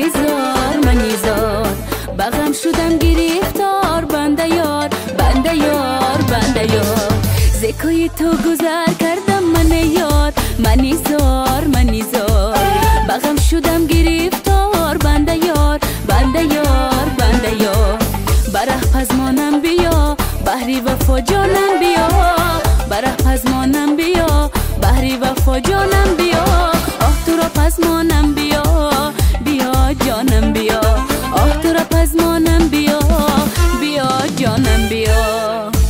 منی زار بغم شدم گرفتار بنده یار بنده یار بنده یار زکای تو گذر کردم من یار منی زار بغم شدم گرفتار بنده یار بنده یار بنده یار بره پزمانم بیا بحری وفا جانم بیا بره پزمانم بیا بحری وفا جانم بیا آه تو را پزمانم بیا بیا جانم بیا آه تو را پزمانم بیا بیا جانم بیا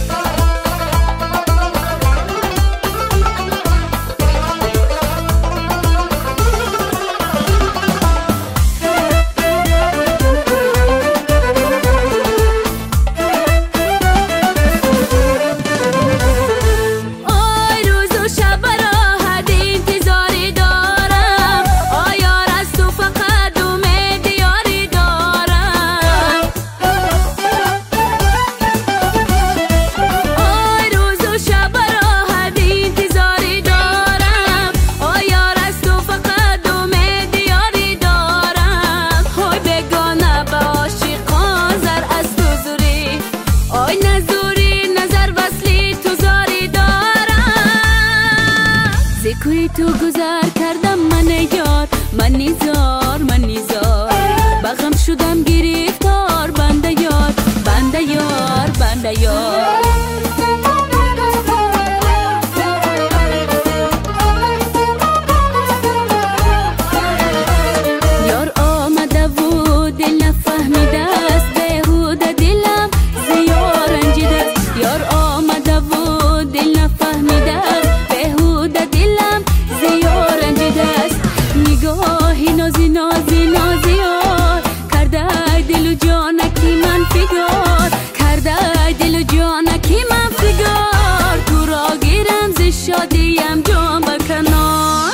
کوی تو گذر کردم من یار منی زار بغم شدم گرفتار بنده یار بنده یار بنده یار یار آمده و دل نفهمیده است بهوده دلم زیار رنجیده است یار آمده و دل نفهمیده است بهوده دلم زیار رنجیده است نگاهی نازی نازی نازی یار کرده دل و جانکی من فگار کرده دل و جانکی من فگار تو را گیرم ز شادیم جان بکنار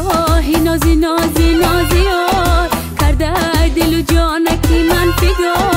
نازی نازی نازی یار کرده دل و جانکی من فگار